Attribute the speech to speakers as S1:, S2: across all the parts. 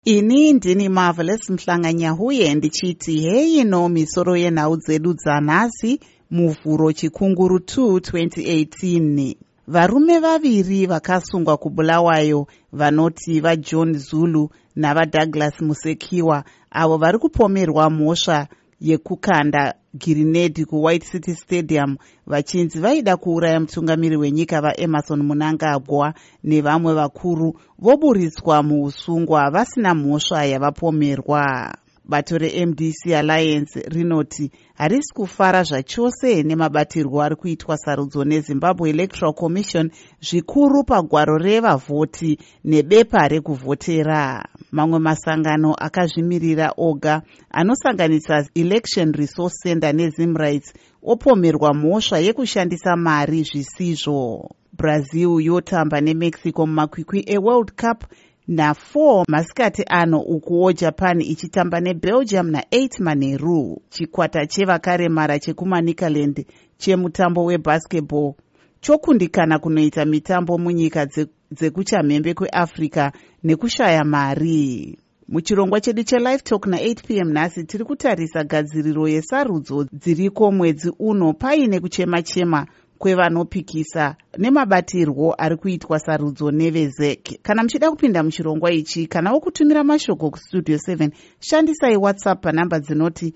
S1: Ini ndini Marvelous Mhlanganyahuye ndichiti heyi no misoro yenhau dzedu dzanhasi muvhuro chikunguru 2 2018. Varume vaviri vakasungwa kuBulawayo vanoti vaJohn Zulu navaDouglas Musekiwa avo vari kupomerwa mhosva yekukanda girinedhi kuWhite City Stadium vachinzi vaida kuuraya mutungamiri wenyika vaEmmerson Mnangagwa nevamwe vakuru voburitswa muusungwa vasina mhosva yavapomerwa. Bato reMDC Alliance rinoti harisi kufara zvachose nemabatirwo ari kuitwa sarudzo neZimbabwe Electoral Commission zvikuru pagwaro revavhoti nebepa rekuvhotera. Mamwe masangano akazvimirira oga anosanganisa Election Resource Center neZimrights opomerwa mhosva yekushandisa mari zvisizvo. Brazil yotamba neMexico mumakwikwi eWorld Cup na4 masikati ano ukuwo Japan ichitamba neBelgium na8 manheru. Chikwata chevakaremara chekumaNicaland chemutambo webasketball chokundikana kunoita mitambo munyika dzekuchamhembe kweAfrica nekushaya mari. Muchirongwa chedu cheLive Talk na8 p.m. nhasi tiri kutarisa gadziriro yesarudzo dziriko mwedzi uno paine kuchema-chema kwevanopikisa nemabatirwo ari kuitwa sarudzo nevezek. Kana muchida kupinda muchirongwa ichi kana wokutumira mashoko kustudio 7 shandisai WhatsApp panhamba dzinoti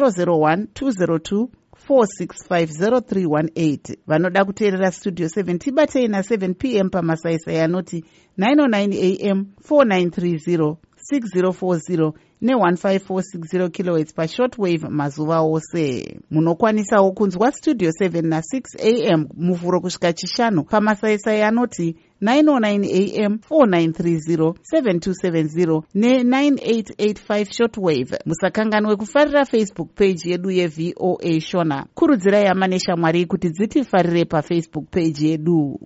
S1: 001-202-465-0318. Vanoda kuteerera Studio 7 tibatei na7 p.m. pamasaisai anoti 909 am 4930 6040 ne1546 kHz pashortwave mazuva ose. Munokwanisawo kunzwa Studio 7 na6 am muvhuro kusvika chishanu pamasaisai anoti 909 am 4930 7270 ne9885 shortwave. Musakanganwe kufarira Facebook page yedu yeVOA Shona. Kurudzirai Amanesha Mwari kuti dzitifarire paFacebook page yedu.